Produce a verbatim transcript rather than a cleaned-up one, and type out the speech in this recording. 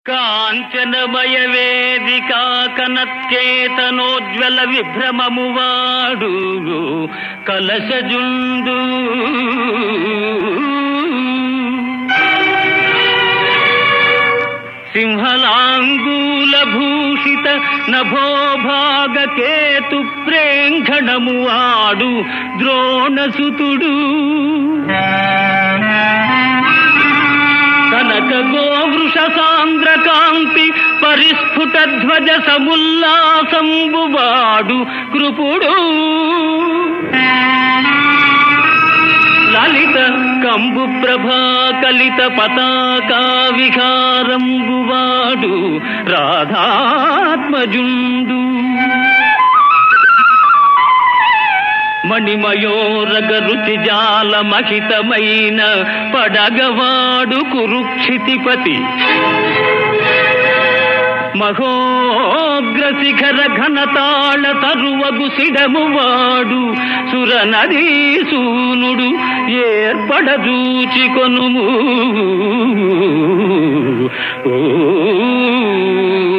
కాంచనమయ వేదికా కనత్కేతనోజ్వల విభ్రమమువాడు కలశజుండు సింహలాంగూల భూషిత నభోభాగ కేతు ప్రేంఘణమువాడు ద్రోణసుతుడు కనక గోవృష సాంద్ర కాంతి పరిస్ఫుట ధ్వజ సముల్లాసంబువాడు కృపుడు లలిత కంబు ప్రభా కలిత పతాకా విహారంబువాడు రాధాత్మజుండు మణిమయోరగ రుచి జాల మహితమైన పడగవాడు కురుక్షితిపతి మహోగ్ర శిఖర ఘనతాళ తరువగు సిడమువాడు సురనదీ సూనుడు ఏర్పడజూచి కొనుము. ఓ